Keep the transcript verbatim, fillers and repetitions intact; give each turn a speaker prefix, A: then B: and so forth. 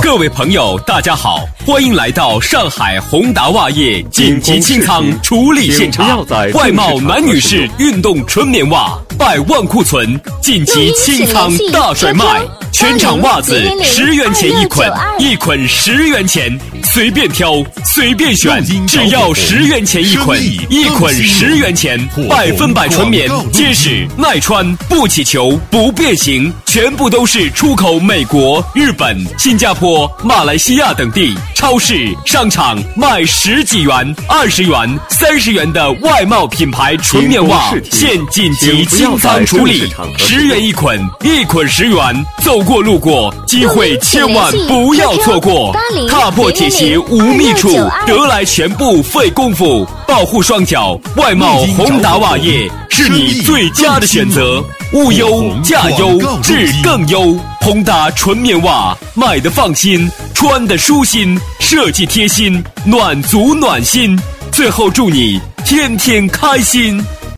A: 各位朋友，大家好，欢迎来到上海宏达袜业紧急清仓处理现场。外贸男女士运动纯棉袜百万库存，紧急清仓大甩卖，全场袜子十元钱一捆，一捆十元钱，随便挑，随便选，只要十元钱一捆，一捆十元钱，百分百纯棉，结实耐穿，不起球，不变形，全部都是出口美国、日本、新加坡、马来西亚等地，超市、商场卖十几元、二十元、三十元的外贸品牌纯棉袜，现紧急清仓处理，十元一捆，一捆十元，走过路过，机会千万不要错过。踏破铁鞋无觅处，得来全部费功夫，保护双脚，外贸宏达袜业是你最佳的选择。物优价优质更优，宏达纯棉袜买的放心，穿的舒心，设计贴心，暖足暖心。最后祝你天天开心。